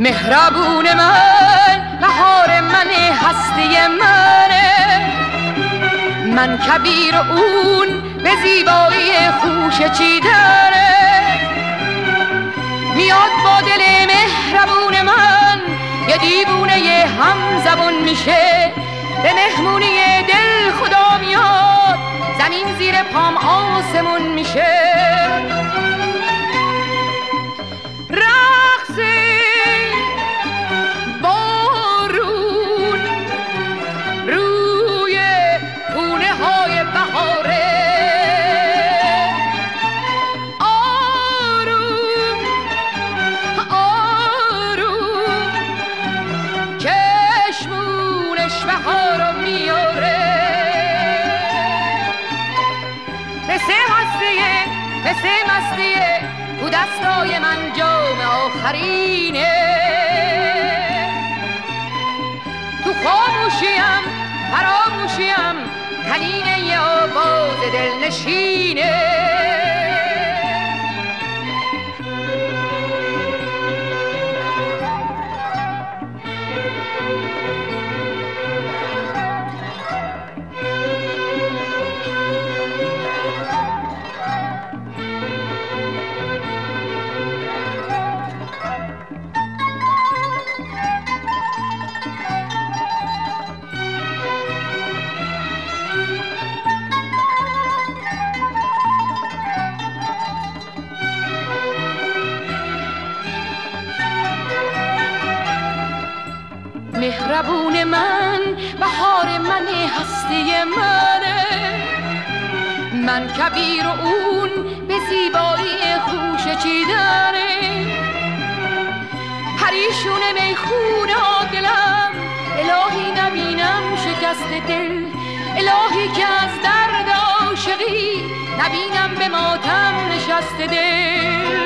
مهربون من، بهار من، هستی منه. من کبیر اون به زیبایی خوش چیدنه. میاد با دل مهربون من، یه دیوونه یه هم زبون میشه. به مهمونی دل خدا میاد، زمین زیر پام آسمون میشه. رقص بارون روی پونه های بهاره. آروم آروم چشمونش بهارو میاره. مثل هستیه مثل مستیه، تو دستای من جام آخرینه. تو خاموشیم فراموشیم، تنینه یه آواز دلنشینه. مهربون من، بهار من، هستی منه. من کبیر و اون به زیبایی خوش چیدنه. پریشون میخونه دلم، الهی نبینم شکست دل. الهی که از درد عاشقی نبینم به ماتم نشست دل.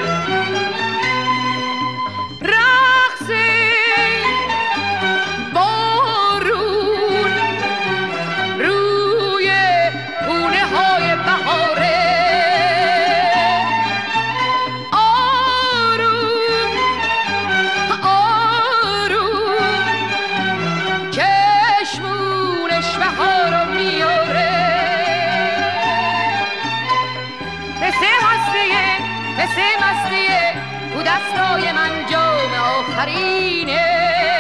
رقص مثل مستیه، تو دستای من جام آخرینه.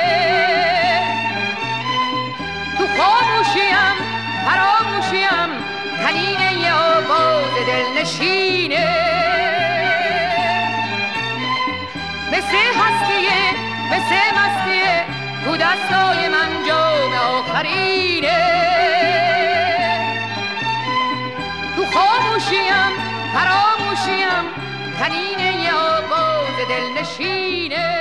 تو خاموشیم فراموشیم، تنینه یه آواز دلنشینه. مثل هستیه مثل مستیه، تو دستای من جام آخرینه. تو خاموشیم فراموشیم، تنینه یه آواز دلنشینه.